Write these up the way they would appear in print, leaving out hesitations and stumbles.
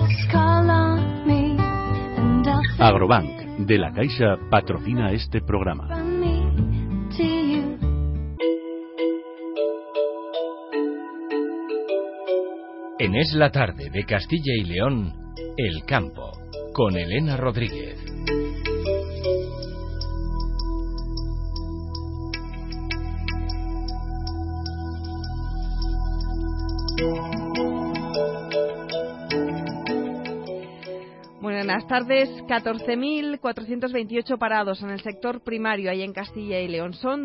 Agrobank, de la Caixa, patrocina este programa. En Es la Tarde de Castilla y León, El Campo, con Elena Rodríguez. Buenas tardes. 14.428 parados en el sector primario ahí en Castilla y León. Son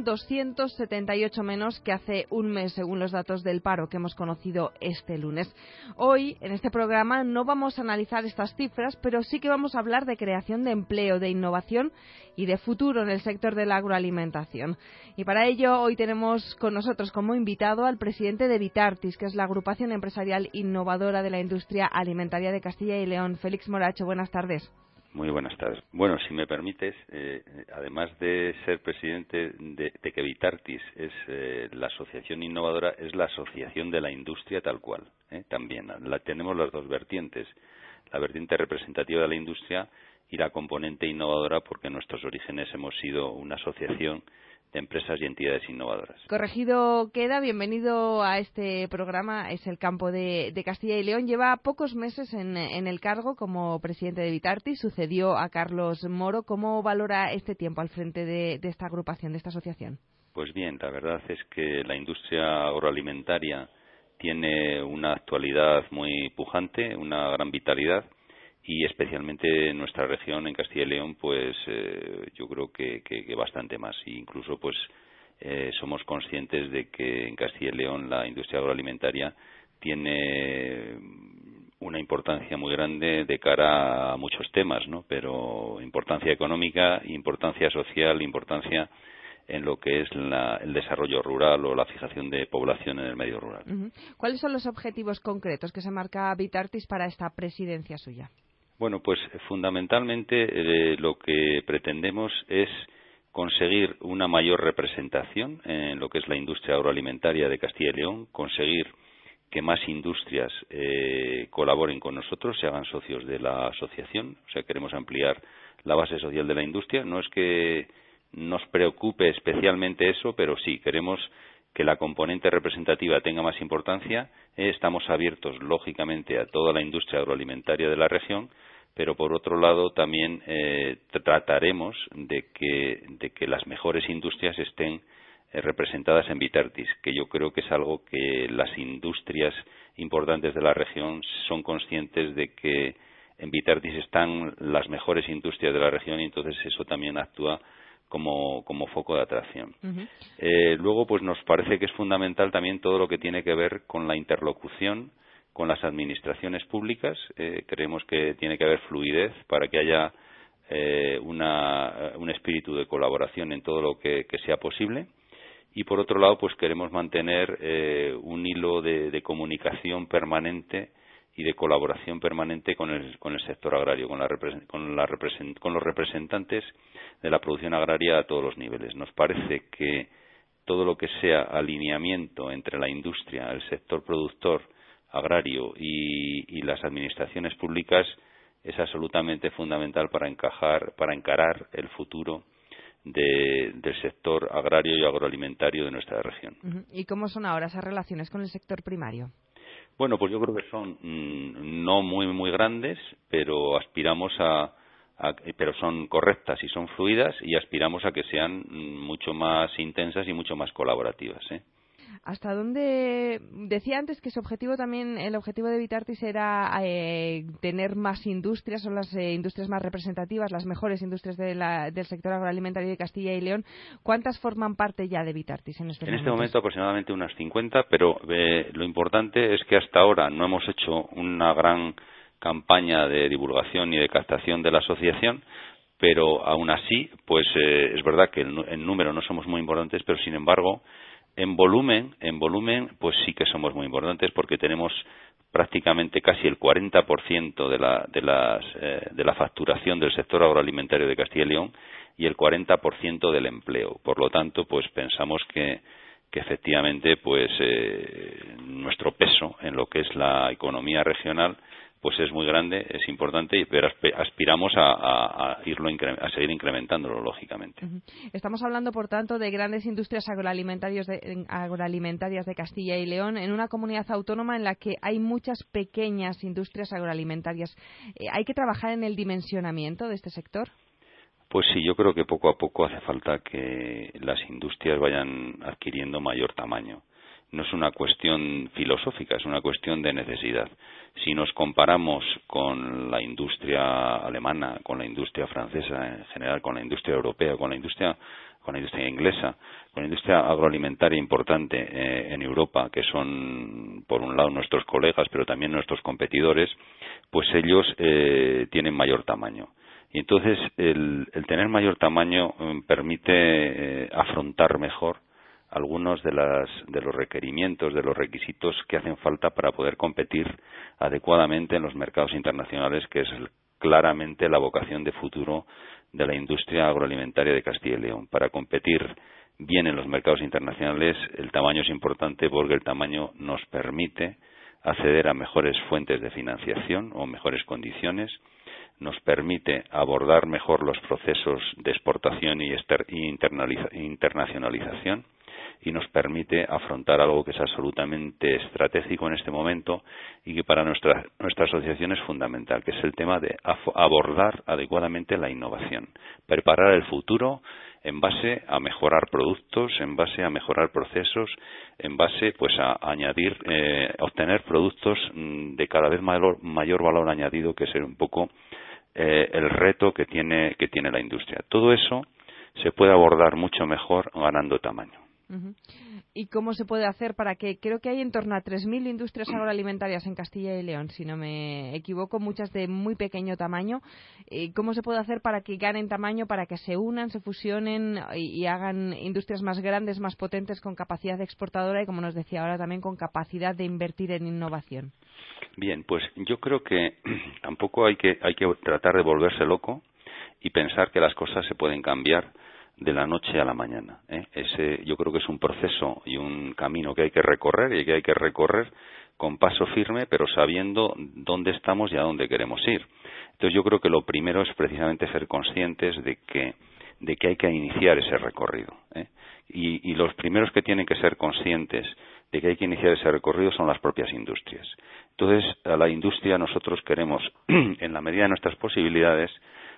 278 menos que hace un mes, según los datos del paro que hemos conocido este lunes. Hoy, en este programa, no vamos a analizar estas cifras, pero sí que vamos a hablar de creación de empleo, de innovación y de futuro en el sector de la agroalimentación. Y para ello, hoy tenemos con nosotros como invitado al presidente de Vitartis, que es la agrupación empresarial innovadora de la industria alimentaria de Castilla y León. Félix Moracho, buenas tardes. Muy buenas tardes. Bueno, si me permites, además de ser presidente de que Vitartis es la asociación innovadora, es la asociación de la industria tal cual. También tenemos las dos vertientes, la vertiente representativa de la industria y la componente innovadora, porque en nuestros orígenes hemos sido una asociación de empresas y entidades innovadoras. Corregido queda, bienvenido a este programa. Es El Campo de Castilla y León. Lleva pocos meses en el cargo como presidente de Vitartis, sucedió a Carlos Moro. ¿Cómo valora este tiempo al frente de esta agrupación, de esta asociación? Pues bien, la verdad es que la industria agroalimentaria tiene una actualidad muy pujante, una gran vitalidad, y especialmente en nuestra región, en Castilla y León, pues yo creo que bastante más. E incluso pues somos conscientes de que en Castilla y León la industria agroalimentaria tiene una importancia muy grande de cara a muchos temas, ¿no? Pero importancia económica, importancia social, importancia en lo que es el desarrollo rural o la fijación de población en el medio rural. Uh-huh. ¿Cuáles son los objetivos concretos que se marca Vitartis para esta presidencia suya? Bueno, pues fundamentalmente lo que pretendemos es conseguir una mayor representación en lo que es la industria agroalimentaria de Castilla y León, conseguir que más industrias colaboren con nosotros, se hagan socios de la asociación. O sea, queremos ampliar la base social de la industria. No es que nos preocupe especialmente eso, pero sí, queremos que la componente representativa tenga más importancia. Estamos abiertos, lógicamente, a toda la industria agroalimentaria de la región, pero por otro lado también trataremos de que las mejores industrias estén representadas en Vitartis, que yo creo que es algo que las industrias importantes de la región son conscientes de que en Vitartis están las mejores industrias de la región, y entonces eso también actúa como foco de atracción. Uh-huh. Luego, pues nos parece que es fundamental también todo lo que tiene que ver con la interlocución con las administraciones públicas. Creemos que tiene que haber fluidez para que haya un espíritu de colaboración en todo lo que sea posible. Y por otro lado, pues queremos mantener un hilo de comunicación permanente y de colaboración permanente con el sector agrario, con los representantes de la producción agraria a todos los niveles. Nos parece que todo lo que sea alineamiento entre la industria, el sector productor agrario y las administraciones públicas es absolutamente fundamental para encarar el futuro del sector agrario y agroalimentario de nuestra región. ¿Y cómo son ahora esas relaciones con el sector primario? Bueno, pues yo creo que son no muy grandes, pero aspiramos pero son correctas y son fluidas, y aspiramos a que sean mucho más intensas y mucho más colaborativas, ¿Hasta dónde? Decía antes que el objetivo de Vitartis era tener más industrias, son las industrias más representativas, las mejores industrias del sector agroalimentario de Castilla y León. ¿Cuántas forman parte ya de Vitartis en estos momentos? En este momento aproximadamente unas 50, pero lo importante es que hasta ahora no hemos hecho una gran campaña de divulgación y de captación de la asociación, pero aún así, pues es verdad que en número no somos muy importantes, pero sin embargo en volumen, pues sí que somos muy importantes, porque tenemos prácticamente casi el 40% de la facturación del sector agroalimentario de Castilla y León y el 40% del empleo. Por lo tanto, pues pensamos que efectivamente, pues nuestro peso en lo que es la economía regional pues es muy grande, es importante, pero aspiramos a seguir incrementándolo, lógicamente. Estamos hablando, por tanto, de grandes industrias agroalimentarias de Castilla y León, en una comunidad autónoma en la que hay muchas pequeñas industrias agroalimentarias. ¿Hay que trabajar en el dimensionamiento de este sector? Pues sí, yo creo que poco a poco hace falta que las industrias vayan adquiriendo mayor tamaño. No es una cuestión filosófica, es una cuestión de necesidad. Si nos comparamos con la industria alemana, con la industria francesa en general, con la industria europea, con la industria inglesa, con la industria agroalimentaria importante en Europa, que son por un lado nuestros colegas, pero también nuestros competidores, pues ellos tienen mayor tamaño. Y entonces el tener mayor tamaño permite afrontar mejor algunos de los requerimientos, de los requisitos que hacen falta para poder competir adecuadamente en los mercados internacionales, que es claramente la vocación de futuro de la industria agroalimentaria de Castilla y León. Para competir bien en los mercados internacionales, el tamaño es importante porque el tamaño nos permite acceder a mejores fuentes de financiación o mejores condiciones, nos permite abordar mejor los procesos de exportación y internacionalización, y nos permite afrontar algo que es absolutamente estratégico en este momento y que para nuestra asociación es fundamental, que es el tema de abordar adecuadamente la innovación, preparar el futuro en base a mejorar productos, en base a mejorar procesos, en base pues a añadir, obtener productos de cada vez mayor valor añadido, que es un poco el reto que tiene la industria. Todo eso se puede abordar mucho mejor ganando tamaño. ¿Y cómo se puede hacer para que, creo que hay en torno a 3.000 industrias agroalimentarias en Castilla y León, si no me equivoco, muchas de muy pequeño tamaño? ¿Cómo se puede hacer para que ganen tamaño, para que se unan, se fusionen y hagan industrias más grandes, más potentes, con capacidad exportadora y, como nos decía ahora, también con capacidad de invertir en innovación? Bien, pues yo creo que tampoco hay que tratar de volverse loco y pensar que las cosas se pueden cambiar de la noche a la mañana. Yo creo que es un proceso y un camino que hay que recorrer, y que hay que recorrer con paso firme, pero sabiendo dónde estamos y a dónde queremos ir. Entonces yo creo que lo primero es precisamente ser conscientes de que hay que iniciar ese recorrido. Y los primeros que tienen que ser conscientes de que hay que iniciar ese recorrido son las propias industrias. Entonces, a la industria nosotros queremos, en la medida de nuestras posibilidades,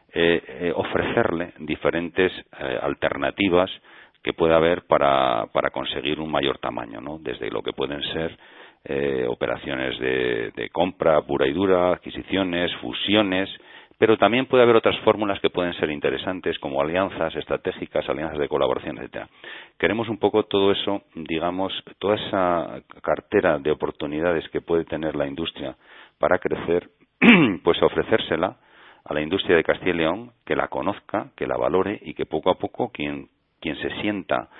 ofrecerle diferentes alternativas que pueda haber para conseguir un mayor tamaño, ¿no? Desde lo que pueden ser operaciones de compra pura y dura, adquisiciones, fusiones, pero también puede haber otras fórmulas que pueden ser interesantes, como alianzas estratégicas, alianzas de colaboración, etcétera. Queremos un poco todo eso, digamos, toda esa cartera de oportunidades que puede tener la industria para crecer, pues ofrecérsela a la industria de Castilla y León, que la conozca, que la valore, y que poco a poco quien se sienta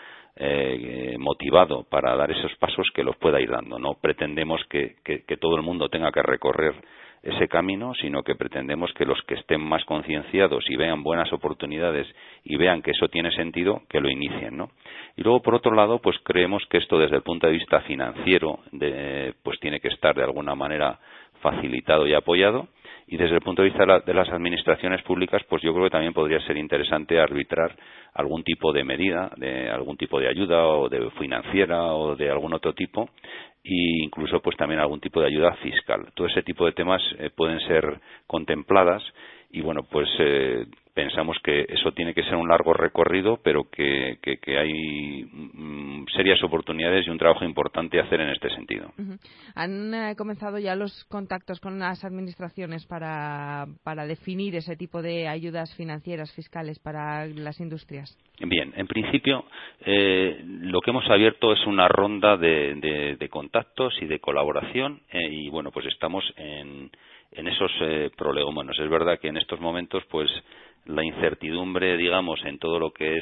motivado para dar esos pasos, que los pueda ir dando. No pretendemos que todo el mundo tenga que recorrer ese camino, sino que pretendemos que los que estén más concienciados y vean buenas oportunidades y vean que eso tiene sentido, que lo inicien, ¿no? Y luego, por otro lado, pues creemos que esto, desde el punto de vista financiero, pues tiene que estar de alguna manera facilitado y apoyado. Y desde el punto de vista de las administraciones públicas, pues yo creo que también podría ser interesante arbitrar algún tipo de medida, de algún tipo de ayuda, o de financiera, o de algún otro tipo, e incluso pues también algún tipo de ayuda fiscal. Todo ese tipo de temas pueden ser contempladas, y bueno, pues pensamos que eso tiene que ser un largo recorrido, pero que hay serias oportunidades y un trabajo importante a hacer en este sentido. ¿Han comenzado ya los contactos con las administraciones para definir ese tipo de ayudas financieras, fiscales para las industrias? Bien, en principio lo que hemos abierto es una ronda de contactos y de colaboración, y bueno, pues estamos en esos prolegómenos. Es verdad que en estos momentos pues la incertidumbre, digamos, en todo lo que es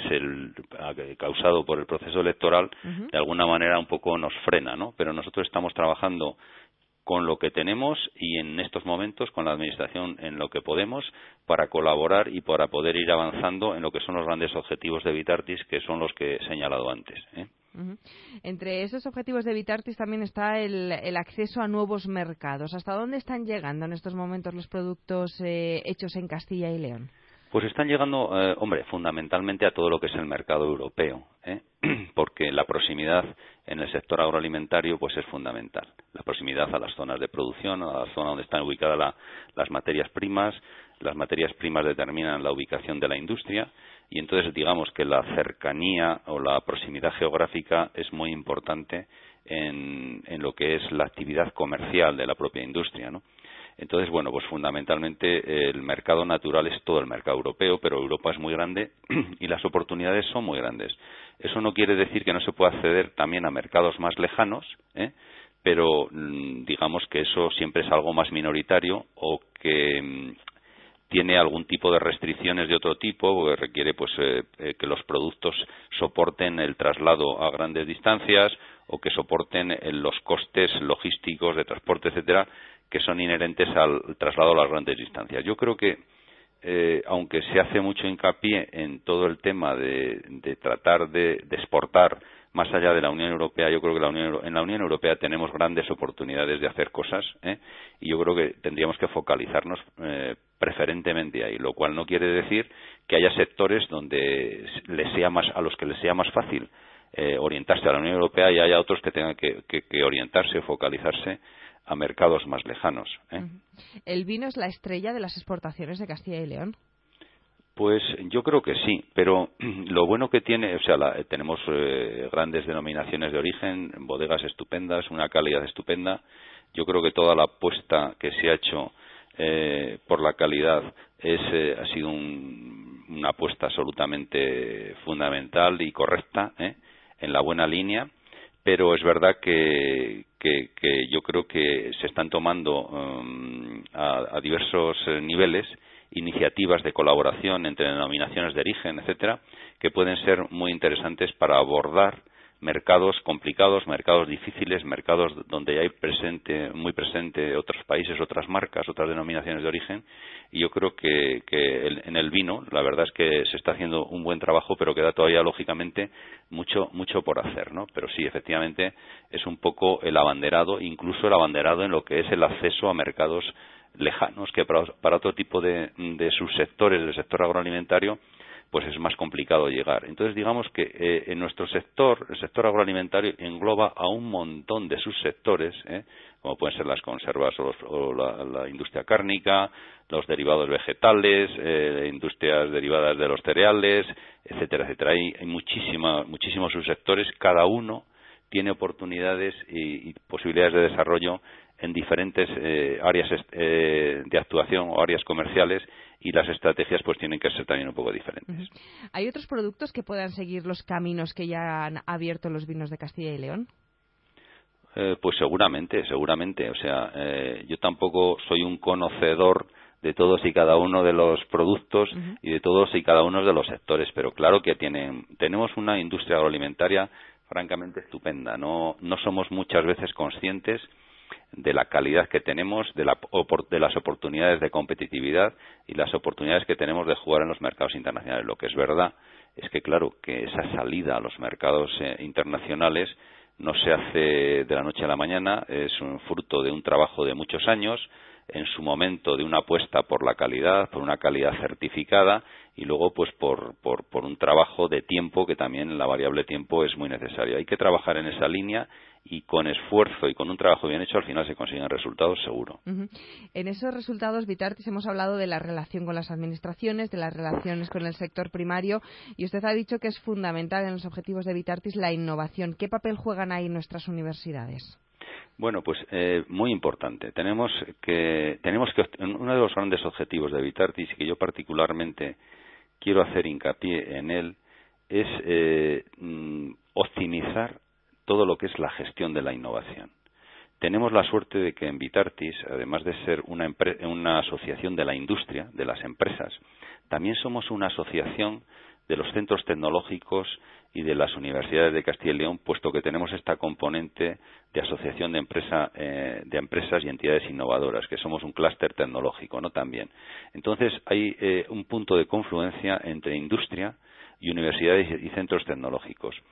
causado por el proceso electoral, de alguna manera un poco nos frena, ¿no? Pero nosotros estamos trabajando con lo que tenemos, y en estos momentos con la administración en lo que podemos, para colaborar y para poder ir avanzando en lo que son los grandes objetivos de Vitartis, que son los que he señalado antes. Entre esos objetivos de Vitartis también está el acceso a nuevos mercados. ¿Hasta dónde están llegando en estos momentos los productos hechos en Castilla y León? Pues están llegando, fundamentalmente a todo lo que es el mercado europeo, porque la proximidad en el sector agroalimentario pues es fundamental. La proximidad a las zonas de producción, a la zona donde están ubicadas las materias primas. Las materias primas determinan la ubicación de la industria y entonces digamos que la cercanía o la proximidad geográfica es muy importante en lo que es la actividad comercial de la propia industria, ¿no? Entonces, bueno, pues fundamentalmente el mercado natural es todo el mercado europeo, pero Europa es muy grande y las oportunidades son muy grandes. Eso no quiere decir que no se pueda acceder también a mercados más lejanos, pero digamos que eso siempre es algo más minoritario o que tiene algún tipo de restricciones de otro tipo, porque requiere pues que los productos soporten el traslado a grandes distancias o que soporten los costes logísticos de transporte, etcétera, que son inherentes al traslado a las grandes distancias. Yo creo que aunque se hace mucho hincapié en todo el tema de tratar de exportar más allá de la Unión Europea, yo creo que en la Unión Europea tenemos grandes oportunidades de hacer cosas, y yo creo que tendríamos que focalizarnos preferentemente ahí, lo cual no quiere decir que haya sectores donde a los que les sea más fácil orientarse a la Unión Europea y haya otros que tengan que orientarse o focalizarse a mercados más lejanos. ¿El vino es la estrella de las exportaciones de Castilla y León? Pues yo creo que sí, pero lo bueno que tiene, tenemos grandes denominaciones de origen, bodegas estupendas, una calidad estupenda. Yo creo que toda la apuesta que se ha hecho por la calidad ha sido una apuesta absolutamente fundamental y correcta, en la buena línea, pero es verdad que yo creo que se están tomando a diversos niveles iniciativas de colaboración entre denominaciones de origen, etcétera, que pueden ser muy interesantes para abordar mercados complicados, mercados difíciles, mercados donde hay muy presente otros países, otras marcas, otras denominaciones de origen, y yo creo que en el vino la verdad es que se está haciendo un buen trabajo, pero queda todavía lógicamente mucho por hacer, ¿no? Pero sí, efectivamente es un poco el abanderado, incluso el abanderado en lo que es el acceso a mercados lejanos, que para otro tipo de subsectores del sector agroalimentario pues es más complicado llegar. Entonces digamos que en nuestro sector, el sector agroalimentario engloba a un montón de subsectores, como pueden ser las conservas o la industria cárnica, los derivados vegetales, industrias derivadas de los cereales, etcétera, etcétera. Hay muchísimos subsectores, cada uno tiene oportunidades y posibilidades de desarrollo en diferentes áreas de actuación o áreas comerciales, y las estrategias pues tienen que ser también un poco diferentes. ¿Hay otros productos que puedan seguir los caminos que ya han abierto los vinos de Castilla y León? Pues seguramente. O sea, yo tampoco soy un conocedor de todos y cada uno de los productos y de todos y cada uno de los sectores, pero claro que tenemos una industria agroalimentaria francamente estupenda. No somos muchas veces conscientes de la calidad que tenemos, de las oportunidades de competitividad y las oportunidades que tenemos de jugar en los mercados internacionales. Lo que es verdad es que, claro, que esa salida a los mercados internacionales no se hace de la noche a la mañana, es un fruto de un trabajo de muchos años, en su momento de una apuesta por la calidad, por una calidad certificada, y luego pues por un trabajo de tiempo, que también la variable tiempo es muy necesaria. Hay que trabajar en esa línea, y con esfuerzo y con un trabajo bien hecho al final se consiguen resultados seguro. En esos resultados, Vitartis, hemos hablado de la relación con las administraciones, de las relaciones con el sector primario, y usted ha dicho que es fundamental en los objetivos de Vitartis la innovación. ¿Qué papel juegan ahí nuestras universidades? Bueno, pues muy importante. Tenemos que uno de los grandes objetivos de Vitartis, y que yo particularmente quiero hacer hincapié en él, es optimizar todo lo que es la gestión de la innovación. Tenemos la suerte de que en Vitartis, además de ser una asociación de la industria, de las empresas, también somos una asociación de los centros tecnológicos y de las universidades de Castilla y León, puesto que tenemos esta componente de asociación de empresas y entidades innovadoras, que somos un clúster tecnológico, ¿no? También. Entonces hay un punto de confluencia entre industria y universidades y centros tecnológicos.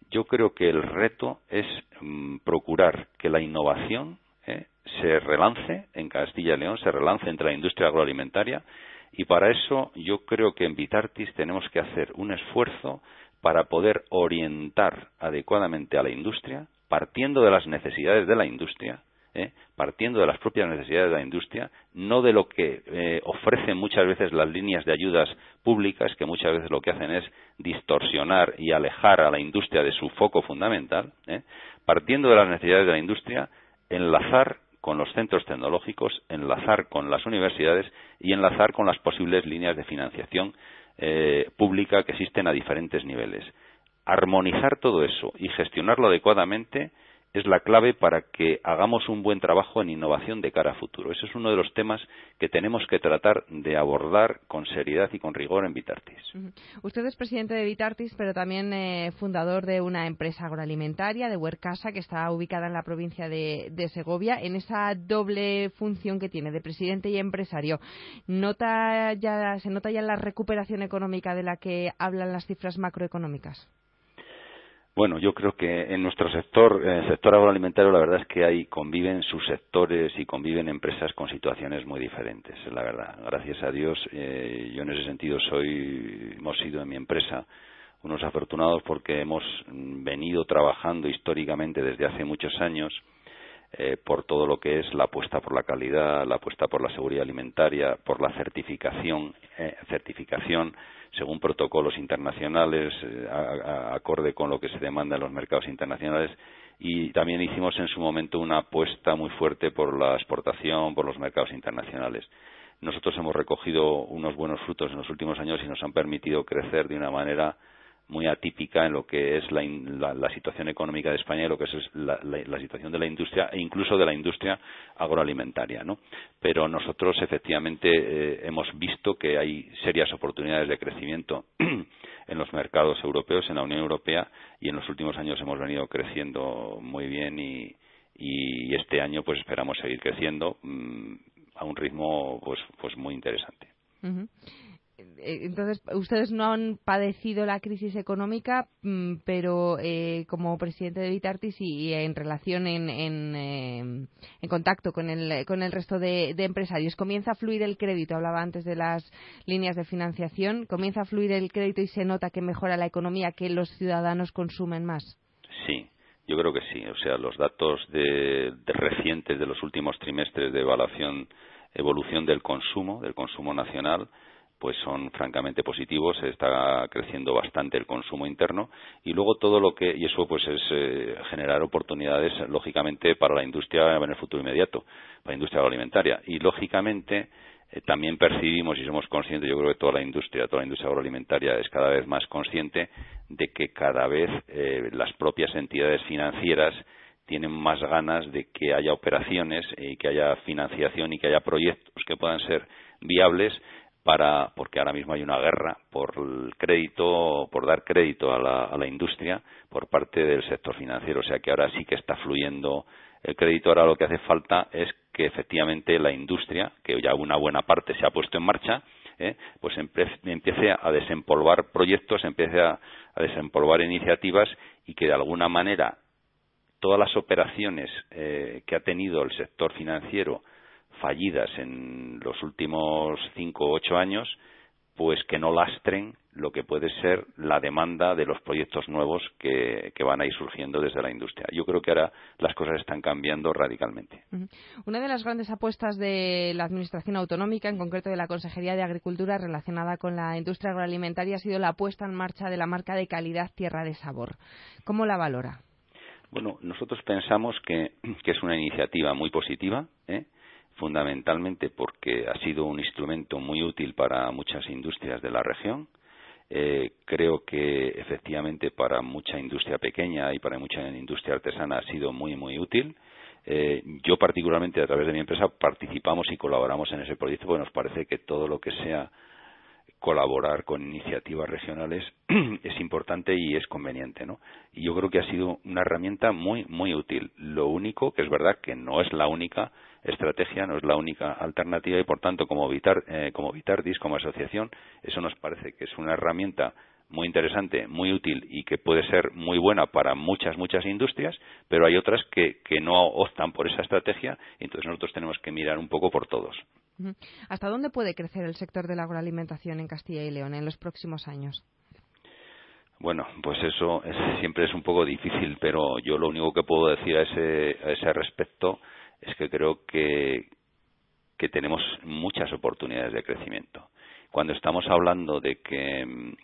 Yo creo que el reto es procurar que la innovación se relance en Castilla y León, se relance entre la industria agroalimentaria, y para eso yo creo que en Vitartis tenemos que hacer un esfuerzo para poder orientar adecuadamente a la industria, partiendo de las necesidades de la industria, partiendo de las propias necesidades de la industria, no de lo que ofrecen muchas veces las líneas de ayudas públicas, que muchas veces lo que hacen es distorsionar y alejar a la industria de su foco fundamental, partiendo de las necesidades de la industria, enlazar con los centros tecnológicos, enlazar con las universidades y enlazar con las posibles líneas de financiación pública que existen a diferentes niveles. Armonizar todo eso y gestionarlo adecuadamente es la clave para que hagamos un buen trabajo en innovación de cara a futuro. Ese es uno de los temas que tenemos que tratar de abordar con seriedad y con rigor en Vitartis. Usted es presidente de Vitartis, pero también fundador de una empresa agroalimentaria, de Huercasa, que está ubicada en la provincia de Segovia. En esa doble función que tiene de presidente y empresario, ¿se nota ya la recuperación económica de la que hablan las cifras macroeconómicas? Bueno, yo creo que en nuestro sector, el sector agroalimentario, la verdad es que conviven subsectores y conviven empresas con situaciones muy diferentes, la verdad. Gracias a Dios, yo en ese sentido hemos sido en mi empresa unos afortunados porque hemos venido trabajando históricamente desde hace muchos años por todo lo que es la apuesta por la calidad, la apuesta por la seguridad alimentaria, por la certificación según protocolos internacionales, acorde con lo que se demanda en los mercados internacionales, y también hicimos en su momento una apuesta muy fuerte por la exportación, por los mercados internacionales. Nosotros hemos recogido unos buenos frutos en los últimos años y nos han permitido crecer de una manera muy atípica en lo que es la situación económica de España y lo que es la situación de la industria e incluso de la industria agroalimentaria, ¿no? Pero nosotros efectivamente hemos visto que hay serias oportunidades de crecimiento en los mercados europeos, en la Unión Europea, y en los últimos años hemos venido creciendo muy bien y este año pues esperamos seguir creciendo a un ritmo pues muy interesante. Uh-huh. Entonces, ustedes no han padecido la crisis económica, pero como presidente de Vitartis y en relación en contacto con el resto de empresarios, ¿comienza a fluir el crédito? Hablaba antes de las líneas de financiación. ¿Comienza a fluir el crédito y se nota que mejora la economía, que los ciudadanos consumen más? Sí, yo creo que sí. O sea, los datos recientes de los últimos trimestres de evolución del consumo nacional, pues son francamente positivos. Está creciendo bastante el consumo interno y luego y eso pues es generar oportunidades lógicamente para la industria en el futuro inmediato, para la industria agroalimentaria, y lógicamente también percibimos y somos conscientes, yo creo que toda la industria agroalimentaria es cada vez más consciente de que cada vez las propias entidades financieras tienen más ganas de que haya operaciones y que haya financiación y que haya proyectos que puedan ser viables, porque ahora mismo hay una guerra por el crédito, por dar crédito a la industria por parte del sector financiero. O sea que ahora sí que está fluyendo el crédito. Ahora lo que hace falta es que efectivamente la industria, que ya una buena parte se ha puesto en marcha, pues empiece a desempolvar proyectos, empiece a desempolvar iniciativas, y que de alguna manera todas las operaciones que ha tenido el sector financiero fallidas en los últimos 5 o 8 años, pues que no lastren lo que puede ser la demanda de los proyectos nuevos que van a ir surgiendo desde la industria. Yo creo que ahora las cosas están cambiando radicalmente. Una de las grandes apuestas de la Administración autonómica, en concreto de la Consejería de Agricultura, relacionada con la industria agroalimentaria, ha sido la puesta en marcha de la marca de calidad Tierra de Sabor. ¿Cómo la valora? Bueno, nosotros pensamos que es una iniciativa muy positiva, fundamentalmente porque ha sido un instrumento muy útil para muchas industrias de la región. Creo que efectivamente para mucha industria pequeña y para mucha industria artesana ha sido muy, muy útil. Yo particularmente, a través de mi empresa, participamos y colaboramos en ese proyecto porque nos parece que todo lo que sea colaborar con iniciativas regionales es importante y es conveniente, ¿no? Y yo creo que ha sido una herramienta muy, muy útil. Lo único que es verdad que no es la única estrategia, no es la única alternativa, y por tanto como Vitartis, como asociación, eso nos parece que es una herramienta muy interesante, muy útil y que puede ser muy buena para muchas industrias, pero hay otras que no optan por esa estrategia, y entonces nosotros tenemos que mirar un poco por todos. ¿Hasta dónde puede crecer el sector de la agroalimentación en Castilla y León en los próximos años? Bueno, pues eso siempre es un poco difícil, pero yo lo único que puedo decir a ese respecto es que creo que tenemos muchas oportunidades de crecimiento. Cuando estamos hablando de que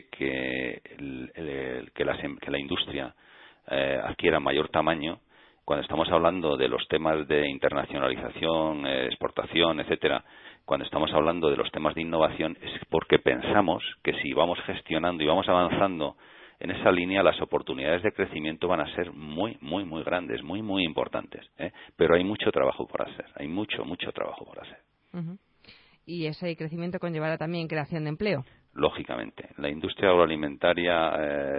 la industria adquiera mayor tamaño, cuando estamos hablando de los temas de internacionalización, exportación, etcétera, cuando estamos hablando de los temas de innovación, es porque pensamos que si vamos gestionando y vamos avanzando en esa línea, las oportunidades de crecimiento van a ser muy grandes, muy importantes, ¿eh? Pero hay mucho trabajo por hacer, hay mucho trabajo por hacer. Y ese crecimiento conllevará también creación de empleo. Lógicamente, la industria agroalimentaria,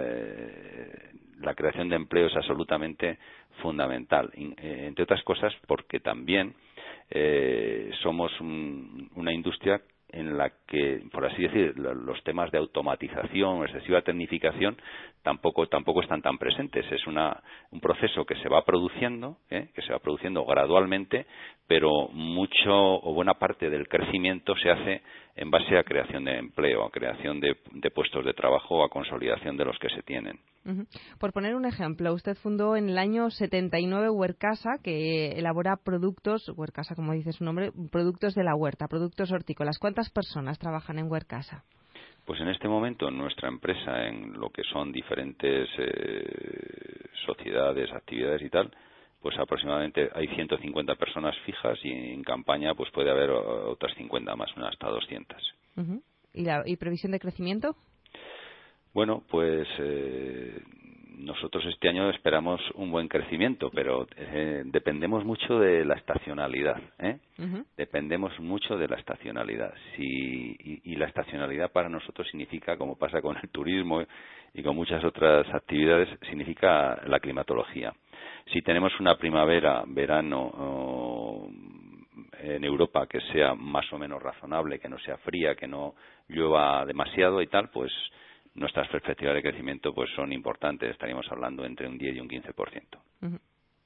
la creación de empleo es absolutamente fundamental, entre otras cosas porque también somos una industria en la que, por así decir, los temas de automatización, excesiva tecnificación, tampoco están tan presentes. Es un proceso que se va produciendo gradualmente, pero mucho o buena parte del crecimiento se hace en base a creación de empleo, a creación de puestos de trabajo, a consolidación de los que se tienen. Por poner un ejemplo, usted fundó en el año 79 Huercasa, que elabora productos, Huercasa como dice su nombre, productos de la huerta, productos hortícolas. ¿Cuántas personas trabajan en Huercasa? Pues en este momento en nuestra empresa, en lo que son diferentes sociedades, actividades y tal, pues aproximadamente hay 150 personas fijas y en campaña pues puede haber otras 50 más, unas hasta 200. ¿Y previsión de crecimiento? Bueno, pues nosotros este año esperamos un buen crecimiento, pero dependemos mucho de la estacionalidad, Dependemos mucho de la estacionalidad. Y la estacionalidad para nosotros significa, como pasa con el turismo y con muchas otras actividades, significa la climatología. Si tenemos una primavera, verano en Europa que sea más o menos razonable, que no sea fría, que no llueva demasiado y tal, pues nuestras perspectivas de crecimiento pues son importantes. Estaríamos hablando entre un 10 y un 15%.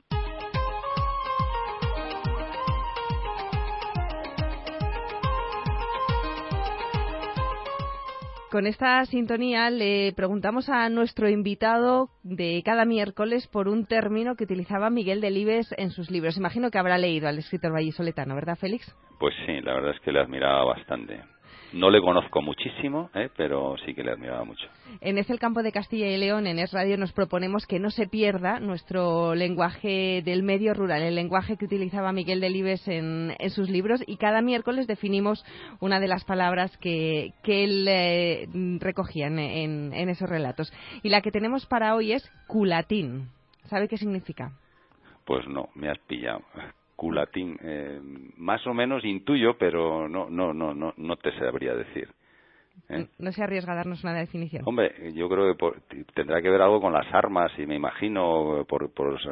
Con esta sintonía le preguntamos a nuestro invitado de cada miércoles por un término que utilizaba Miguel Delibes en sus libros. Imagino que habrá leído al escritor vallisoletano, ¿verdad, Félix? Pues sí, la verdad es que le admiraba bastante. No le conozco muchísimo, pero sí que le admiraba mucho. En Es el Campo de Castilla y León, en Es Radio, nos proponemos que no se pierda nuestro lenguaje del medio rural, el lenguaje que utilizaba Miguel Delibes en sus libros, y cada miércoles definimos una de las palabras que él recogía en esos relatos. Y la que tenemos para hoy es culatín. ¿Sabe qué significa? Pues no, me has pillado. Culatín, más o menos intuyo, pero no te sabría decir. ¿No se arriesga a darnos una definición? Hombre, yo creo que tendrá que ver algo con las armas, y me imagino por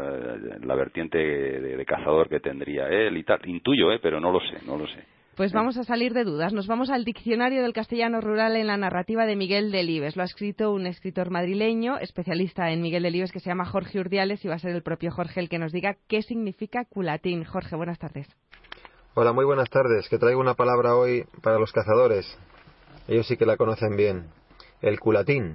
la vertiente de cazador que tendría él y tal. Intuyo, pero no lo sé. Pues vamos a salir de dudas. Nos vamos al Diccionario del Castellano Rural en la narrativa de Miguel Delibes. Lo ha escrito un escritor madrileño, especialista en Miguel Delibes, que se llama Jorge Urdiales, y va a ser el propio Jorge el que nos diga qué significa culatín. Jorge, buenas tardes. Hola, muy buenas tardes. Que traigo una palabra hoy para los cazadores. Ellos sí que la conocen bien. El culatín.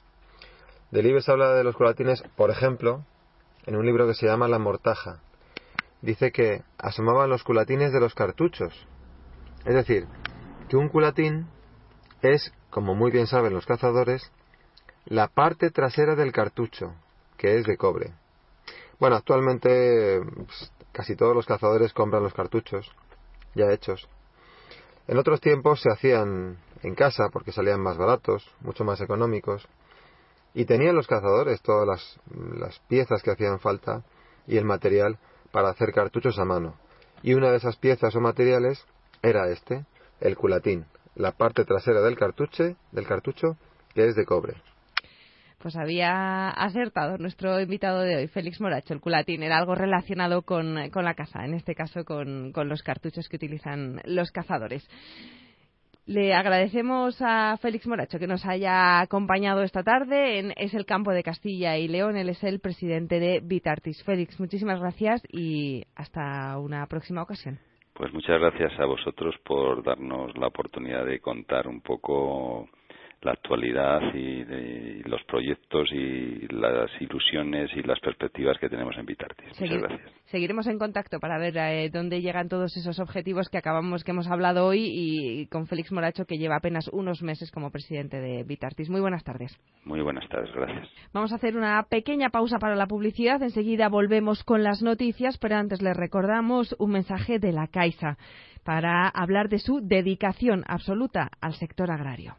Delibes habla de los culatines, por ejemplo, en un libro que se llama La Mortaja. Dice que asomaban los culatines de los cartuchos. Es decir, que un culatín es, como muy bien saben los cazadores, la parte trasera del cartucho, que es de cobre. Bueno, actualmente casi todos los cazadores compran los cartuchos ya hechos. En otros tiempos se hacían en casa porque salían más baratos, mucho más económicos, y tenían los cazadores todas las piezas que hacían falta y el material para hacer cartuchos a mano. Y una de esas piezas o materiales era el culatín, la parte trasera del cartucho, que es de cobre. Pues había acertado nuestro invitado de hoy, Félix Moracho. El culatín era algo relacionado con la caza, en este caso con los cartuchos que utilizan los cazadores. Le agradecemos a Félix Moracho que nos haya acompañado esta tarde en Es el Campo de Castilla y León. Él es el presidente de Vitartis. Félix, muchísimas gracias y hasta una próxima ocasión. Pues muchas gracias a vosotros por darnos la oportunidad de contar un poco la actualidad y los proyectos y las ilusiones y las perspectivas que tenemos en Vitartis. Muchas gracias. Seguiremos en contacto para ver dónde llegan todos esos objetivos que hemos hablado hoy y con Félix Moracho, que lleva apenas unos meses como presidente de Vitartis. Muy buenas tardes. Muy buenas tardes, gracias. Vamos a hacer una pequeña pausa para la publicidad. Enseguida volvemos con las noticias, pero antes les recordamos un mensaje de la Caixa para hablar de su dedicación absoluta al sector agrario.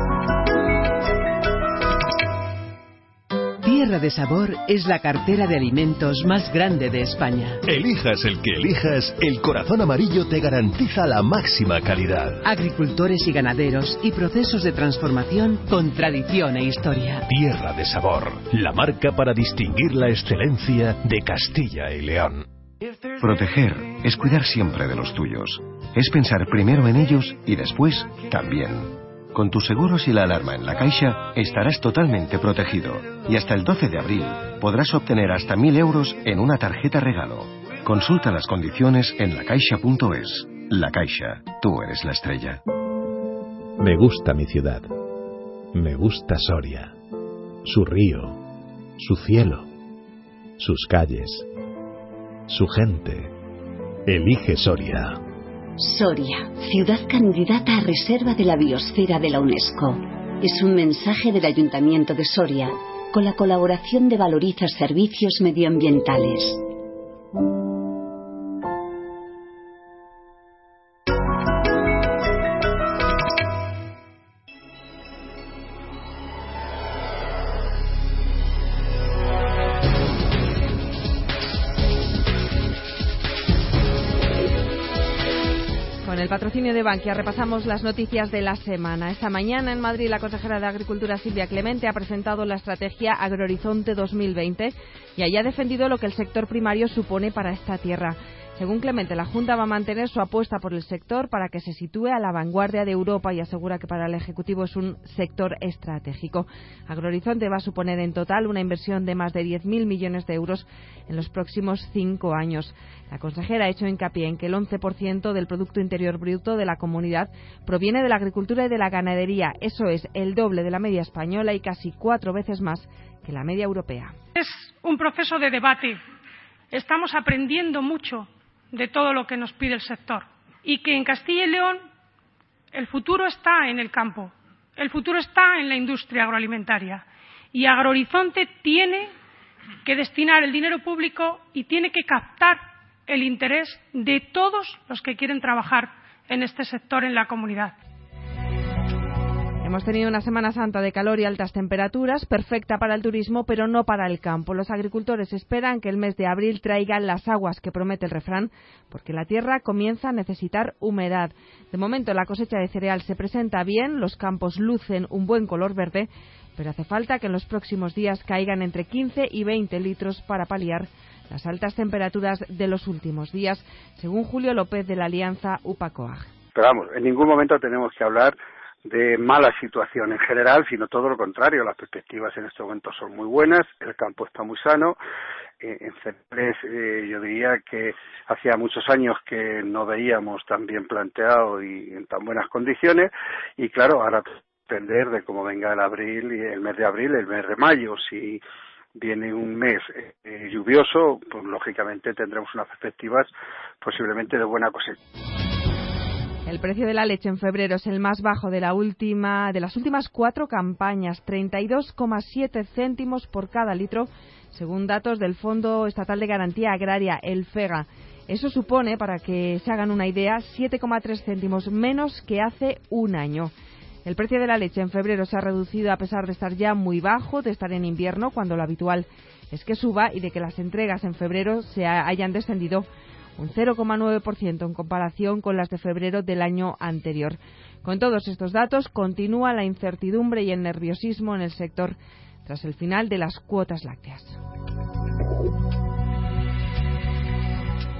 Tierra de Sabor es la cartera de alimentos más grande de España. Elijas el que elijas, el Corazón Amarillo te garantiza la máxima calidad. Agricultores y ganaderos y procesos de transformación con tradición e historia. Tierra de Sabor, la marca para distinguir la excelencia de Castilla y León. Proteger es cuidar siempre de los tuyos. Es pensar primero en ellos y después también. Con tus seguros y la alarma en La Caixa estarás totalmente protegido. Y hasta el 12 de abril podrás obtener hasta 1.000 euros en una tarjeta regalo. Consulta las condiciones en lacaixa.es. La Caixa, tú eres la estrella. Me gusta mi ciudad. Me gusta Soria. Su río, su cielo, sus calles, su gente. Elige Soria. Soria, ciudad candidata a reserva de la biosfera de la UNESCO. Es un mensaje del Ayuntamiento de Soria, con la colaboración de Valoriza Servicios Medioambientales. Con el patrocinio de Bankia repasamos las noticias de la semana. Esta mañana en Madrid la consejera de Agricultura Silvia Clemente ha presentado la estrategia Agrohorizonte 2020 y allí ha defendido lo que el sector primario supone para esta tierra. Según Clemente, la Junta va a mantener su apuesta por el sector para que se sitúe a la vanguardia de Europa y asegura que para el Ejecutivo es un sector estratégico. Agrohorizonte va a suponer en total una inversión de más de 10.000 millones de euros en los próximos 5 años. La consejera ha hecho hincapié en que el 11% del Producto Interior Bruto de la comunidad proviene de la agricultura y de la ganadería. Eso es el doble de la media española y casi 4 veces más que la media europea. Es un proceso de debate. Estamos aprendiendo mucho de todo lo que nos pide el sector. Y que en Castilla y León el futuro está en el campo, el futuro está en la industria agroalimentaria. Y Agrohorizonte tiene que destinar el dinero público y tiene que captar el interés de todos los que quieren trabajar en este sector en la comunidad. Hemos tenido una Semana Santa de calor y altas temperaturas, perfecta para el turismo, pero no para el campo. Los agricultores esperan que el mes de abril traiga las aguas que promete el refrán, porque la tierra comienza a necesitar humedad. De momento la cosecha de cereal se presenta bien, los campos lucen un buen color verde, pero hace falta que en los próximos días caigan entre 15 y 20 litros para paliar las altas temperaturas de los últimos días, según Julio López de la Alianza UPA-COAG. Pero vamos, en ningún momento tenemos que hablar de mala situación en general, sino todo lo contrario. Las perspectivas en este momento son muy buenas, el campo está muy sano. En cereales yo diría que hacía muchos años que no veíamos tan bien planteado y en tan buenas condiciones, y claro, ahora depender de cómo venga el abril y el mes de abril, el mes de mayo. Si viene un mes lluvioso, pues lógicamente tendremos unas perspectivas posiblemente de buena cosecha. El precio de la leche en febrero es el más bajo de las últimas 4 campañas, 32,7 céntimos por cada litro, según datos del Fondo Estatal de Garantía Agraria, el FEGA. Eso supone, para que se hagan una idea, 7,3 céntimos menos que hace un año. El precio de la leche en febrero se ha reducido a pesar de estar ya muy bajo, de estar en invierno, cuando lo habitual es que suba, y de que las entregas en febrero se hayan descendido un 0,9% en comparación con las de febrero del año anterior. Con todos estos datos, continúa la incertidumbre y el nerviosismo en el sector tras el final de las cuotas lácteas.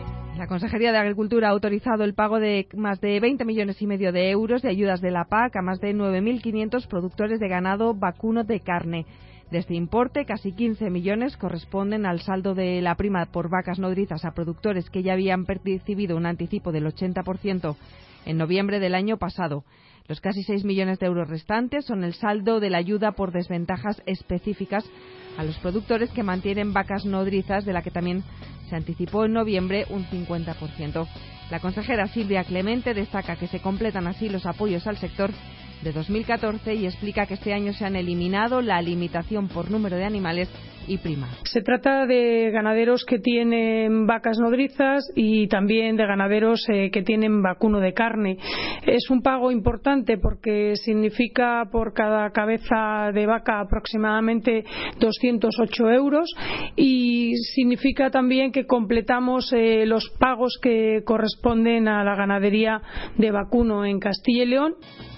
La Consejería de Agricultura ha autorizado el pago de más de 20,5 millones de euros de ayudas de la PAC a más de 9.500 productores de ganado vacuno de carne. De este importe, casi 15 millones corresponden al saldo de la prima por vacas nodrizas a productores que ya habían percibido un anticipo del 80% en noviembre del año pasado. Los casi 6 millones de euros restantes son el saldo de la ayuda por desventajas específicas a los productores que mantienen vacas nodrizas, de la que también se anticipó en noviembre un 50%. La consejera Silvia Clemente destaca que se completan así los apoyos al sector de 2014 y explica que este año se han eliminado la limitación por número de animales y prima. Se trata de ganaderos que tienen vacas nodrizas y también de ganaderos que tienen vacuno de carne. Es un pago importante porque significa por cada cabeza de vaca aproximadamente 208 euros y significa también que completamos los pagos que corresponden a la ganadería de vacuno en Castilla y León.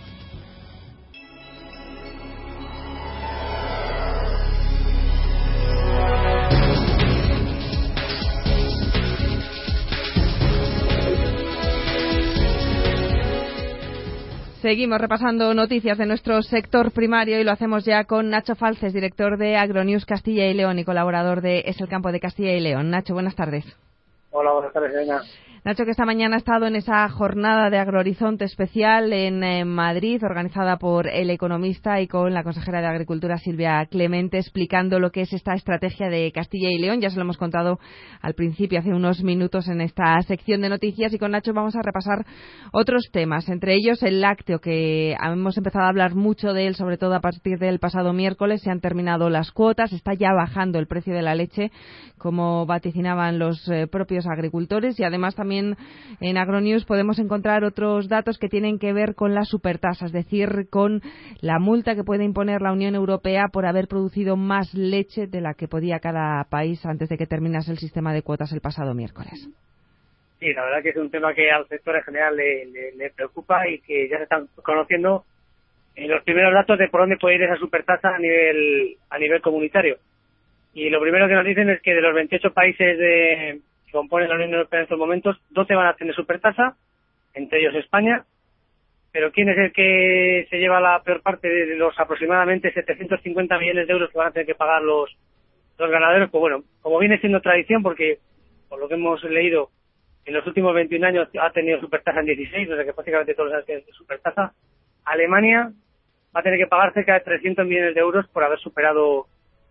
Seguimos repasando noticias de nuestro sector primario y lo hacemos ya con Nacho Falces, director de Agronews Castilla y León y colaborador de Es el Campo de Castilla y León. Nacho, buenas tardes. Hola, buenas tardes, Elena. Nacho, que esta mañana ha estado en esa jornada de Agrohorizonte especial en Madrid, organizada por El Economista y con la consejera de Agricultura, Silvia Clemente, explicando lo que es esta estrategia de Castilla y León. Ya se lo hemos contado al principio, hace unos minutos, en esta sección de noticias. Y con Nacho vamos a repasar otros temas, entre ellos el lácteo, que hemos empezado a hablar mucho de él, sobre todo a partir del pasado miércoles. Se han terminado las cuotas, está ya bajando el precio de la leche, como vaticinaban los propios agricultores, y además también en Agronews podemos encontrar otros datos que tienen que ver con la supertasa, es decir, con la multa que puede imponer la Unión Europea por haber producido más leche de la que podía cada país antes de que terminase el sistema de cuotas el pasado miércoles. Sí, la verdad que es un tema que al sector en general le preocupa y que ya se están conociendo los primeros datos de por dónde puede ir esa supertasa a nivel comunitario. Y lo primero que nos dicen es que de los 28 países que componen la Unión Europea en estos momentos, 12 van a tener supertasa, entre ellos España. Pero ¿quién es el que se lleva la peor parte de los aproximadamente 750 millones de euros que van a tener que pagar los ganaderos? Pues bueno, como viene siendo tradición, porque por lo que hemos leído, en los últimos 21 años ha tenido supertasa en 16, o sea que prácticamente todos los años tienen supertasa. Alemania va a tener que pagar cerca de 300 millones de euros por haber superado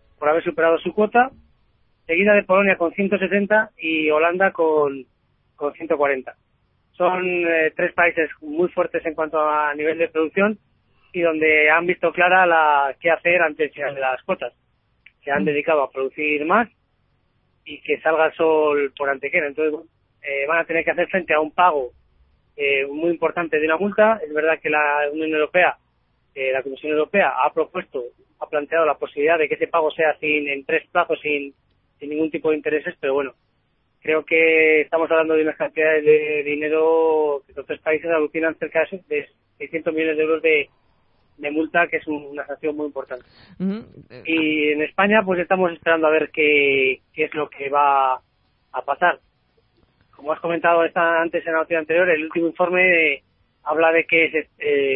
su cuota, seguida de Polonia con 160 y Holanda con 140. Son tres países muy fuertes en cuanto a nivel de producción y donde han visto clara qué hacer ante las cuotas. Se han dedicado a producir más y que salga el sol por antequera. Entonces van a tener que hacer frente a un pago muy importante de una multa. Es verdad que la Unión Europea, la Comisión Europea ha planteado la posibilidad de que ese pago sea en 3 plazos sin ningún tipo de intereses, pero bueno, creo que estamos hablando de unas cantidades de dinero que los tres países alucinan cerca de 600 millones de euros de multa, que es una sanción muy importante. Uh-huh. Y en España pues estamos esperando a ver qué es lo que va a pasar. Como has comentado antes en la noticia anterior, el último informe habla de que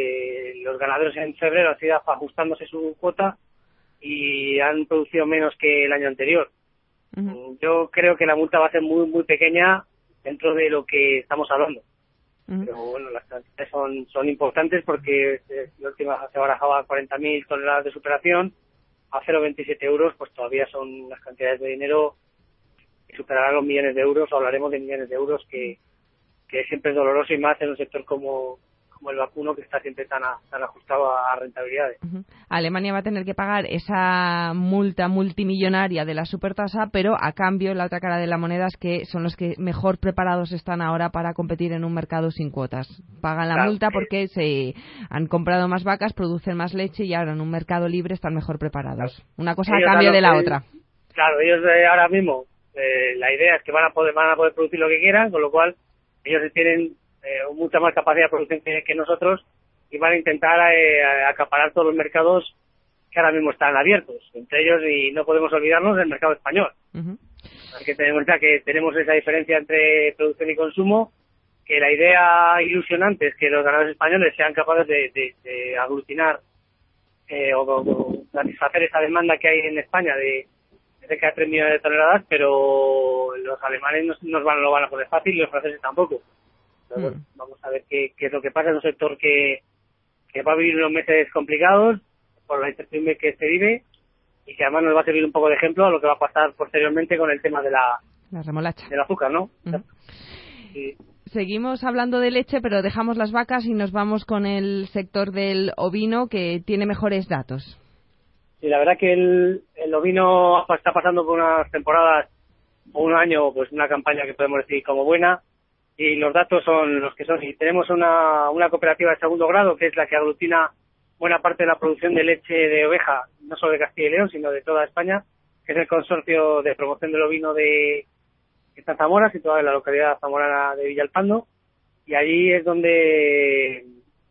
los ganaderos en febrero han ido ajustándose su cuota y han producido menos que el año anterior. Uh-huh. Yo creo que la multa va a ser muy muy pequeña dentro de lo que estamos hablando. Uh-huh. Pero bueno, las cantidades son importantes porque la última se barajaba 40.000 toneladas de superación a 0,27 euros, pues todavía son unas cantidades de dinero que superarán los millones de euros, o hablaremos de millones de euros, que siempre es doloroso, y más en un sector como el vacuno, que está siempre tan ajustado a rentabilidades. Uh-huh. Alemania va a tener que pagar esa multa multimillonaria de la supertasa, pero a cambio la otra cara de la moneda es que son los que mejor preparados están ahora para competir en un mercado sin cuotas. Pagan la multa porque se han comprado más vacas, producen más leche y ahora en un mercado libre están mejor preparados. Claro. Una cosa ellos a cambio de la otra. Claro, ellos ahora mismo la idea es que van a poder producir lo que quieran, con lo cual ellos tienen mucha más capacidad de producción que nosotros y van a intentar acaparar todos los mercados que ahora mismo están abiertos, entre ellos, y no podemos olvidarnos, del mercado español. Uh-huh. Hay que tener en cuenta que tenemos esa diferencia entre producción y consumo, que la idea ilusionante es que los ganaderos españoles sean capaces de aglutinar o satisfacer esa demanda que hay en España de cerca de 3 millones de toneladas, pero los alemanes no lo van a poner fácil y los franceses tampoco. Pero bueno, vamos a ver qué es lo que pasa. Es un sector que va a vivir unos meses complicados por la incertidumbre que se vive y que además nos va a servir un poco de ejemplo a lo que va a pasar posteriormente con el tema de la remolacha, del azúcar, ¿no? Sí. Seguimos hablando de leche, pero dejamos las vacas y nos vamos con el sector del ovino, que tiene mejores datos. Sí, la verdad que el ovino está pasando por unas temporadas o un año, pues una campaña que podemos decir como buena, y los datos son los que son. Y tenemos una cooperativa de segundo grado, que es la que aglutina buena parte de la producción de leche de oveja, no solo de Castilla y León, sino de toda España, que es el Consorcio de Promoción del Ovino de Zamora, situada en la localidad zamorana de Villalpando, y allí es donde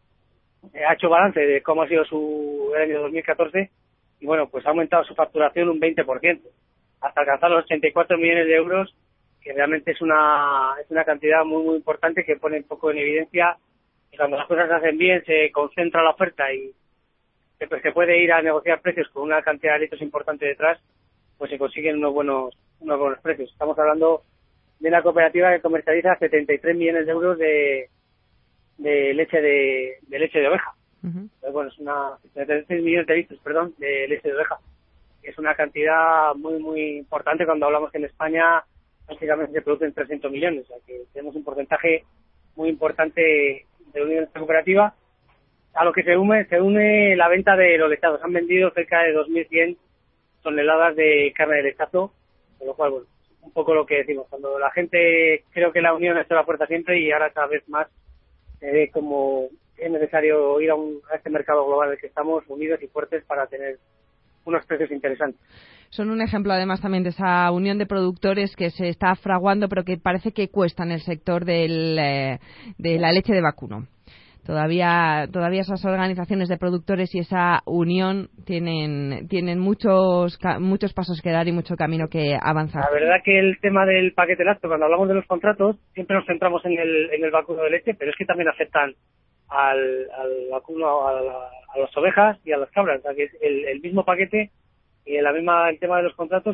ha hecho balance de cómo ha sido el año 2014, y bueno, pues ha aumentado su facturación un 20%, hasta alcanzar los 84 millones de euros, que realmente es una cantidad muy muy importante, que pone un poco en evidencia que cuando las cosas se hacen bien, se concentra la oferta y se puede ir a negociar precios con una cantidad de litros importante detrás, pues se consiguen unos buenos precios. Estamos hablando de una cooperativa que comercializa 73 millones de euros de leche de oveja. Entonces, bueno, es 73 millones de litros, de leche de oveja. Es una cantidad muy muy importante cuando hablamos que en España básicamente se producen 300 millones, o sea que tenemos un porcentaje muy importante de unión de esta cooperativa, a lo que se une la venta de los lechados. Han vendido cerca de 2.100 toneladas de carne de lechazo, con lo cual, bueno, un poco lo que decimos, cuando la gente, creo que la unión está a la puerta siempre, y ahora cada vez más se ve como es necesario ir a este mercado global en el que estamos unidos y fuertes para tener unos precios interesantes. Son un ejemplo además también de esa unión de productores que se está fraguando, pero que parece que cuesta en el sector de la leche de vacuno. Todavía esas organizaciones de productores y esa unión tienen muchos pasos que dar y mucho camino que avanzar. La verdad que el tema del paquete lácteo, cuando hablamos de los contratos, siempre nos centramos en el vacuno de leche, pero es que también afectan al vacuno, a las ovejas y a las cabras. O sea, que es el mismo paquete, y el tema de los contratos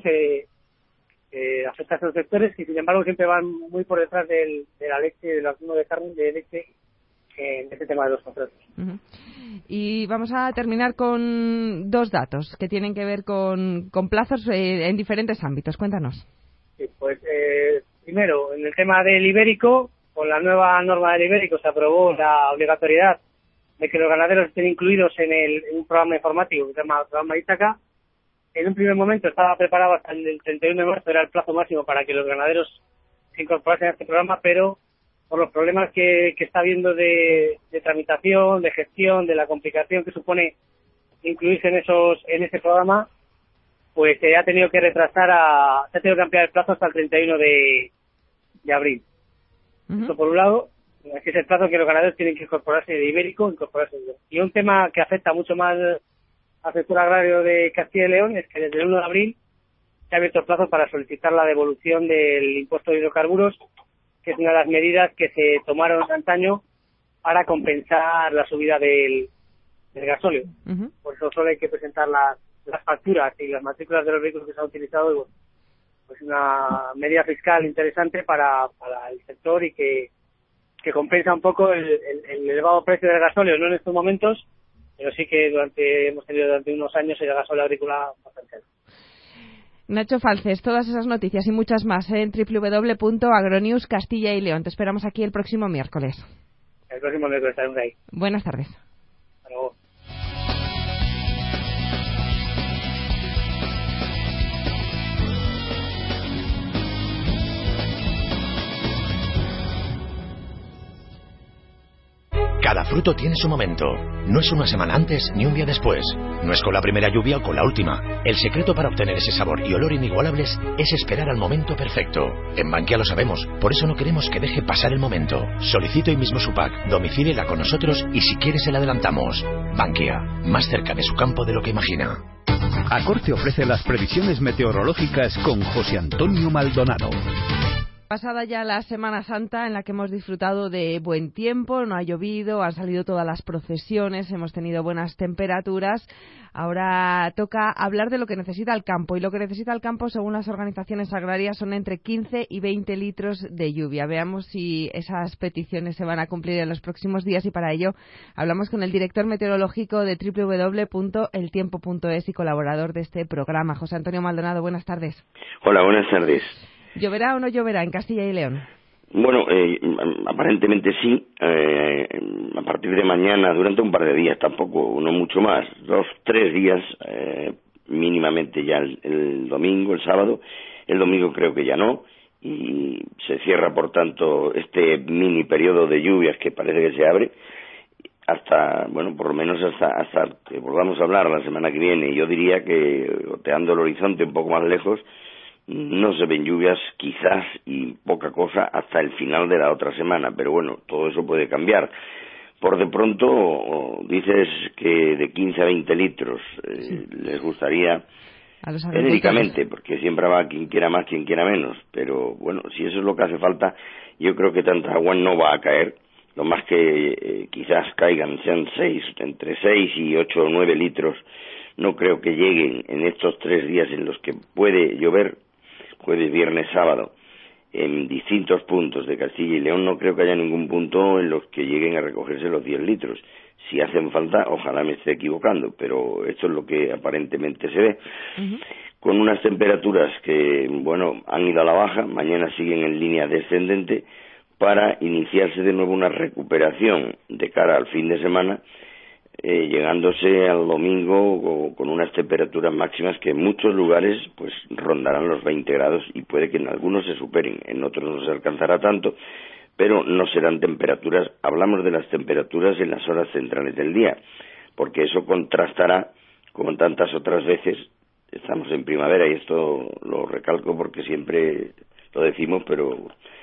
afecta a estos sectores, y sin embargo siempre van muy por detrás de la leche, del vacuno de carne, de leche, en este tema de los contratos. Y vamos a terminar con 2 datos que tienen que ver con plazos en diferentes ámbitos. Cuéntanos. Sí, pues primero, en el tema del ibérico, con la nueva norma del ibérico se aprobó la obligatoriedad de que los ganaderos estén incluidos en un programa informático que se llama Programa Ítaca. En un primer momento estaba preparado hasta el 31 de marzo, era el plazo máximo para que los ganaderos se incorporasen a este programa, pero por los problemas que está habiendo de tramitación, de gestión, de la complicación que supone incluirse en ese programa, pues se ha tenido que se ha tenido que ampliar el plazo hasta el 31 de abril. Eso por un lado, que es el plazo que los ganaderos tienen que incorporarse de ibérico, Y un tema que afecta mucho más al sector agrario de Castilla y León es que desde el 1 de abril se ha abierto el plazo para solicitar la devolución del impuesto de hidrocarburos, que es una de las medidas que se tomaron antaño para compensar la subida del gasóleo. Por eso solo hay que presentar las facturas y las matrículas de los vehículos que se han utilizado, y bueno, pues una medida fiscal interesante para el sector, y que compensa un poco el elevado precio del gasóleo, no en estos momentos, pero sí que hemos tenido durante unos años el gasóleo agrícola bastante caro. Nacho Falces, todas esas noticias y muchas más en www.agronews Castilla y León. Te esperamos aquí el próximo miércoles. El próximo miércoles estaremos ahí. Buenas tardes. Hasta luego. Cada fruto tiene su momento. No es una semana antes ni un día después. No es con la primera lluvia o con la última. El secreto para obtener ese sabor y olor inigualables es esperar al momento perfecto. En Bankia lo sabemos, por eso no queremos que deje pasar el momento. Solicite hoy mismo su pack, domicíliela con nosotros y si quiere se la adelantamos. Bankia, más cerca de su campo de lo que imagina. Acor te ofrece las previsiones meteorológicas con José Antonio Maldonado. Pasada ya la Semana Santa, en la que hemos disfrutado de buen tiempo, no ha llovido, han salido todas las procesiones, hemos tenido buenas temperaturas. Ahora toca hablar de lo que necesita el campo, y lo que necesita el campo, según las organizaciones agrarias, son entre 15 y 20 litros de lluvia. Veamos si esas peticiones se van a cumplir en los próximos días, y para ello hablamos con el director meteorológico de www.eltiempo.es y colaborador de este programa, José Antonio Maldonado. Buenas tardes. Hola, buenas tardes. ¿Lloverá o no lloverá en Castilla y León? Bueno, aparentemente sí. A partir de mañana, durante un par de días, tampoco, no mucho más, 2-3 días mínimamente ya el domingo, el sábado. El domingo creo que ya no. Y se cierra, por tanto, este mini periodo de lluvias que parece que se abre hasta, bueno, por lo menos hasta que volvamos a hablar la semana que viene. Yo diría que, oteando el horizonte un poco más lejos, no se ven lluvias, quizás, y poca cosa hasta el final de la otra semana, pero bueno, todo eso puede cambiar. Por de pronto, dices que de 15 a 20 litros les gustaría, genéricamente, porque siempre va quien quiera más, quien quiera menos, pero bueno, si eso es lo que hace falta, yo creo que tanta agua no va a caer. Lo más que quizás caigan sean entre 6 y 8 o 9 litros. No creo que lleguen en estos 3 días en los que puede llover, jueves, viernes, sábado, en distintos puntos de Castilla y León. No creo que haya ningún punto en los que lleguen a recogerse los 10 litros. Si hacen falta, ojalá me esté equivocando, pero esto es lo que aparentemente se ve. Con unas temperaturas que, bueno, han ido a la baja, mañana siguen en línea descendente, para iniciarse de nuevo una recuperación de cara al fin de semana, llegándose al domingo con unas temperaturas máximas que en muchos lugares pues rondarán los 20 grados y puede que en algunos se superen, en otros no se alcanzará tanto, pero no serán temperaturas, hablamos de las temperaturas en las horas centrales del día, porque eso contrastará, como tantas otras veces, estamos en primavera y esto lo recalco porque siempre lo decimos, pero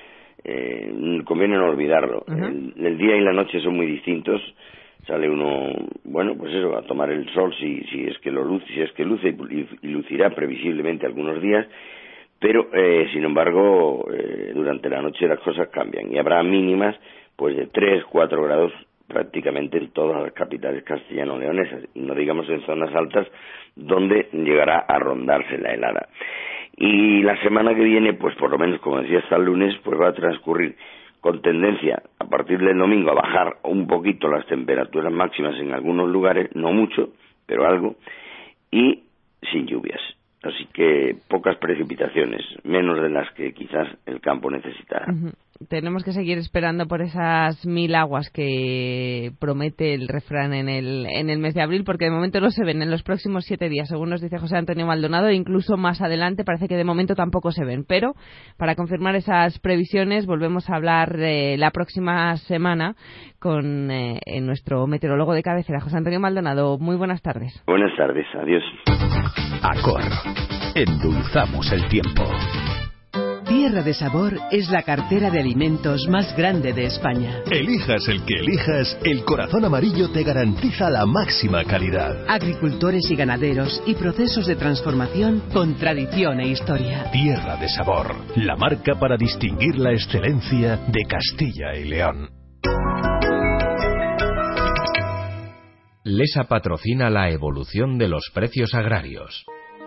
conviene no olvidarlo. El día y la noche son muy distintos. Sale uno, bueno, pues eso, a tomar el sol si es que luce y lucirá previsiblemente algunos días, pero sin embargo durante la noche las cosas cambian y habrá mínimas pues de 3-4 grados prácticamente en todas las capitales castellano-leonesas, y no digamos en zonas altas donde llegará a rondarse la helada. Y la semana que viene, pues por lo menos, como decía, hasta el lunes, pues va a transcurrir con tendencia a partir del domingo a bajar un poquito las temperaturas máximas en algunos lugares, no mucho, pero algo, y sin lluvias. Así que pocas precipitaciones, menos de las que quizás el campo necesitará. Tenemos que seguir esperando por esas 1000 aguas que promete el refrán en el mes de abril, porque de momento no se ven en los próximos 7 días, según nos dice José Antonio Maldonado, e incluso más adelante parece que de momento tampoco se ven. Pero para confirmar esas previsiones volvemos a hablar la próxima semana con nuestro meteorólogo de cabecera, José Antonio Maldonado. Muy buenas tardes. Buenas tardes, adiós. Acor, endulzamos el tiempo. Tierra de Sabor es la cartera de alimentos más grande de España. Elijas el que elijas, el Corazón Amarillo te garantiza la máxima calidad. Agricultores y ganaderos y procesos de transformación con tradición e historia. Tierra de Sabor, la marca para distinguir la excelencia de Castilla y León. Lesa patrocina la evolución de los precios agrarios.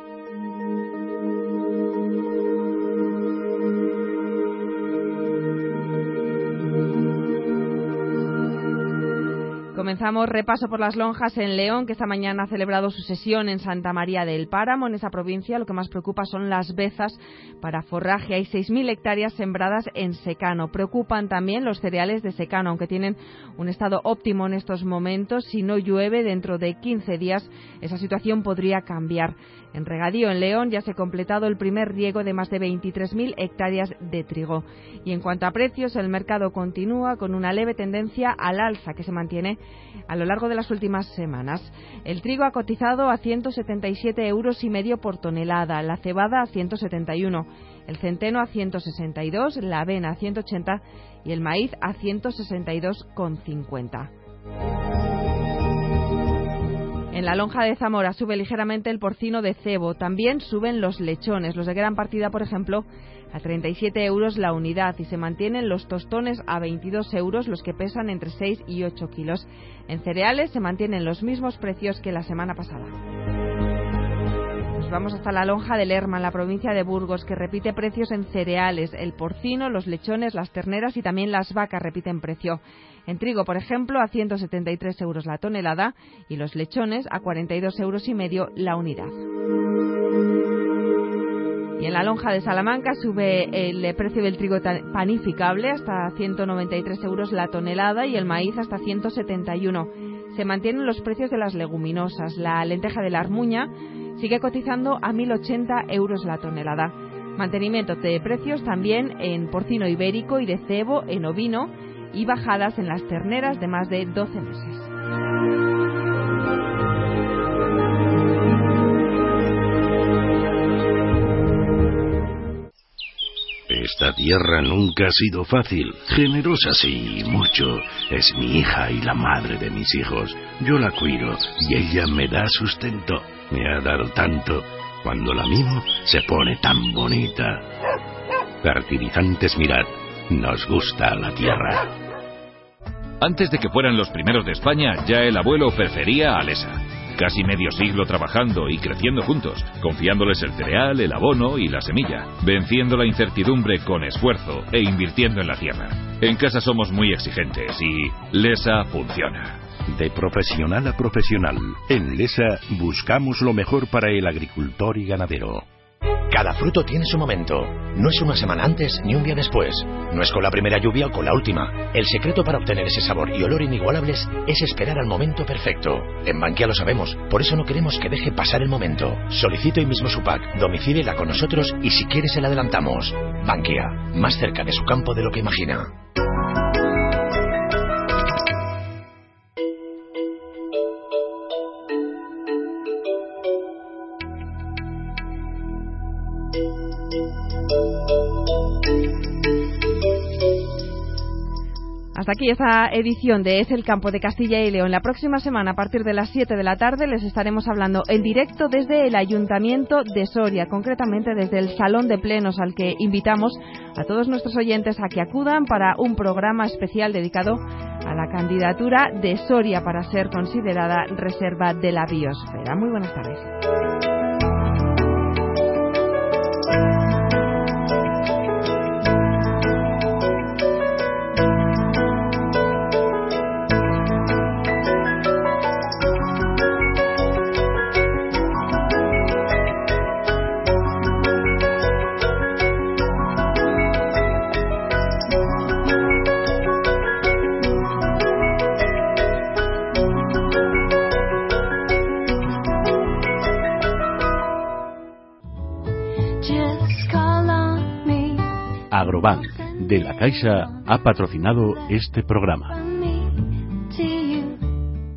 Comenzamos repaso por las lonjas en León, que esta mañana ha celebrado su sesión en Santa María del Páramo. En esa provincia lo que más preocupa son las bezas para forraje. Hay 6.000 hectáreas sembradas en secano. Preocupan también los cereales de secano, aunque tienen un estado óptimo en estos momentos. Si no llueve dentro de 15 días, esa situación podría cambiar. En regadío en León ya se ha completado el primer riego de más de 23.000 hectáreas de trigo. Y en cuanto a precios, el mercado continúa con una leve tendencia al alza que se mantiene a lo largo de las últimas semanas. El trigo ha cotizado a 177,5 € por tonelada, la cebada a 171, el centeno a 162, la avena a 180 y el maíz a 162,50. En la lonja de Zamora sube ligeramente el porcino de cebo. También suben los lechones. Los de gran partida, por ejemplo, a 37 euros la unidad. Y se mantienen los tostones a 22 euros, los que pesan entre 6 y 8 kilos. En cereales se mantienen los mismos precios que la semana pasada. Nos vamos hasta la lonja de Lerma, en la provincia de Burgos, que repite precios en cereales. El porcino, los lechones, las terneras y también las vacas repiten precio. En trigo, por ejemplo, a 173 euros la tonelada y los lechones a 42 euros y medio la unidad. Y en la lonja de Salamanca sube el precio del trigo panificable hasta 193 euros la tonelada y el maíz hasta 171. Se mantienen los precios de las leguminosas. La lenteja de la Armuña sigue cotizando a 1.080 euros la tonelada. Mantenimiento de precios también en porcino ibérico y de cebo, en ovino, y bajadas en las terneras de más de 12 meses. Esta tierra nunca ha sido fácil, generosa sí, mucho. Es mi hija y la madre de mis hijos. Yo la cuido y ella me da sustento. Me ha dado tanto. Cuando la mimo, se pone tan bonita. Fertilizantes Mirad, nos gusta la tierra. Antes de que fueran los primeros de España, ya el abuelo prefería a Lesa. Casi medio siglo trabajando y creciendo juntos, confiándoles el cereal, el abono y la semilla, venciendo la incertidumbre con esfuerzo e invirtiendo en la tierra. En casa somos muy exigentes y Lesa funciona. De profesional a profesional, en Lesa buscamos lo mejor para el agricultor y ganadero. Cada fruto tiene su momento. No es una semana antes ni un día después. No es con la primera lluvia o con la última. El secreto para obtener ese sabor y olor inigualables es esperar al momento perfecto. En Bankia lo sabemos, por eso no queremos que deje pasar el momento. Solicite hoy mismo su pack, domicíliela con nosotros y si quiere se la adelantamos. Bankia, más cerca de su campo de lo que imagina. Hasta aquí esta edición de Es el Campo de Castilla y León. La próxima semana, a partir de las 7 de la tarde, les estaremos hablando en directo desde el Ayuntamiento de Soria, concretamente desde el Salón de Plenos, al que invitamos a todos nuestros oyentes a que acudan para un programa especial dedicado a la candidatura de Soria para ser considerada Reserva de la Biosfera. Muy buenas tardes. Agrobank de La Caixa ha patrocinado este programa.